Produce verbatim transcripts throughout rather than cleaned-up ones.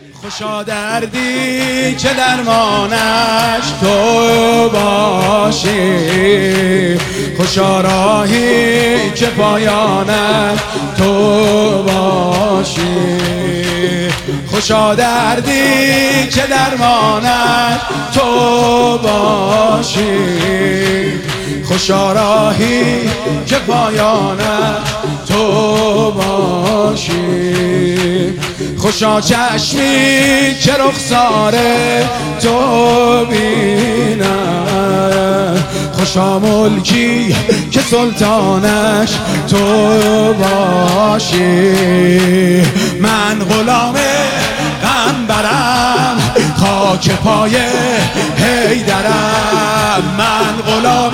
خوشا دردی که درمانش تو باشی، خوشا راهی که پایانش تو باشی، خوشا دردی که درمانش تو باشی، خوشا راهی که پایانش تو باشی، خوشا چشمی که رخسار تو بینه، خوشا ملکی که سلطانش تو باشی، من غلام غمبرم خاک پای حیدرم، من غلام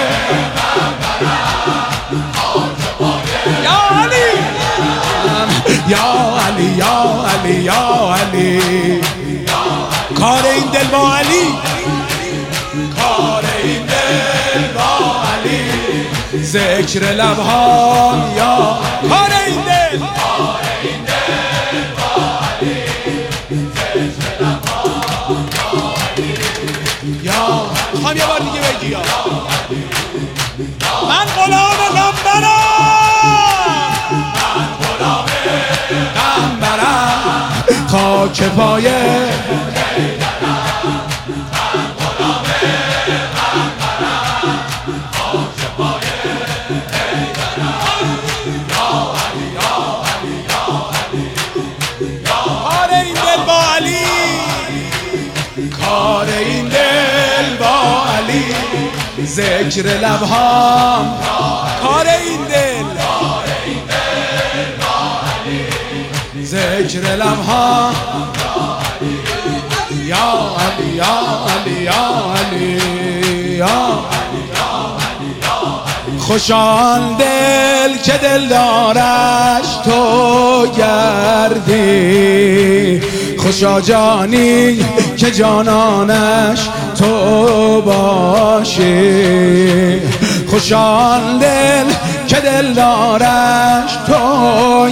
یا علی یا علی یا علی، کار این دل با علی، کار این دل با علی، ذکر لبها یا کار این دل، کار این دل با علی، ذکر لبها یا علی، خواهم یه بار دیگه بگی یا من غلام غمبرم، خاک پای حیدرم، من غلام غمبرم، خاک پای حیدرم، یا علی یا علی یا علی، کار این دل با علی، کار این دل با علی، ذکر لبهام، کار این دل، ذکر لمحا یا علی یا علی یا علی یا علی، خوشان دل که دل دارش تو گردی، خوشا جانی که جانانش تو باشی، خوشان دل که دل دارش تو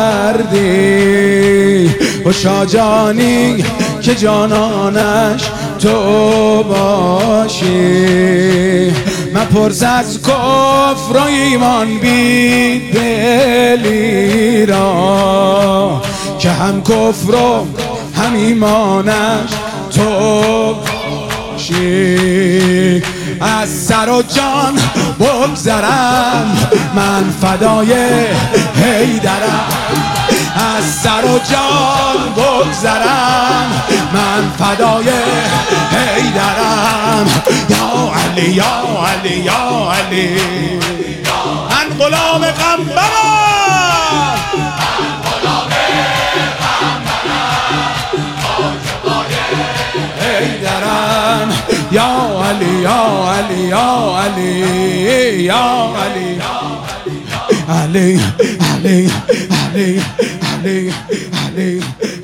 گردی، خوشا جانی که جانانش تو باشی، مپرس از کفر و ایمان بی دلی را، که هم کفر و هم ایمانش تو باشی، از سر و جان بگذرم من فدای حیدرم، از سر و جان بگذرم من فدای حیدرم، یا علی یا علی یا علی، من غلام غمبرم، من غلام غمبرم، خاک پای حیدرم، یا علی یا علی یا علی یا علی علی علی علی علی علی